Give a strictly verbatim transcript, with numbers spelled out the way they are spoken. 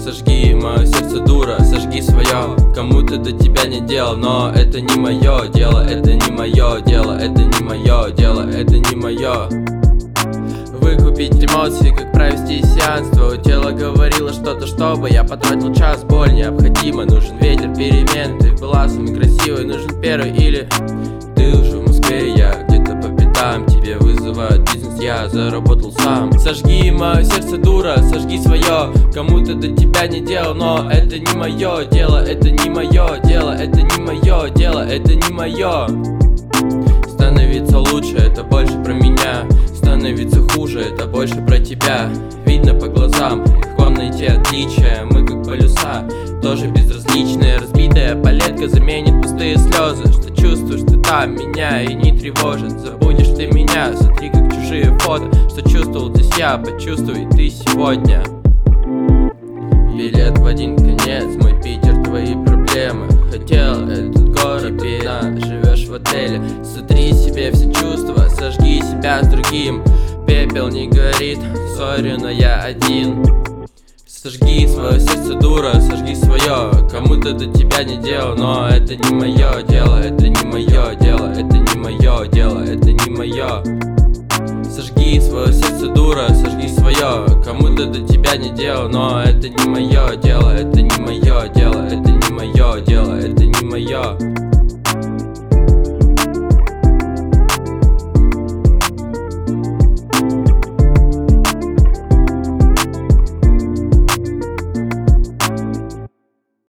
Сожги мое сердце, дура, сожги свое. Кому-то до тебя не дело, но это не мое дело, это не мое дело, это не мое дело, это не мое. Выкупить эмоции, как провести сеанс. Твое тело говорило что-то, чтобы я потратил час. Боль необходима, нужен ветер перемен. Ты была самой красивой, нужен первый или ты уже в Москве, я где-то по пятам. Тебе вызывают бизнес, я заработал сам. Сожги мое сердце, дура, сожги свое. Кому-то до тебя не дело, но это не мое дело, это не мое дело, это не мое дело, это не мое. Становиться лучше, это больше про меня. Становиться хуже, это больше про тебя. Видно по глазам, легко найти отличия. Мы как полюса, тоже безразличные. Разбитая палетка заменит пустые слезы. Что чувствуешь ты там, меня и не тревожит. Забудешь ты меня, смотри как чужие фото. Что чувствовал здесь я, почувствуй ты сегодня. Билет в один конец, мой Питер, твои проблемы. Хотел этот город, теперь живешь в отеле. Сотри себе все чувства, сожги себя с другим. Пепел не горит, сори, но я один. Сожги свое сердце, дура, сожги свое. Кому-то до тебя не дело, но это не мое дело, это не мое дело, это не мое дело, это не мое. Сожги свое сердце, дура, сожги свое. Кому-то до тебя не дело, но это не мое дело, это не мое дело, это не мое дело, это не мое.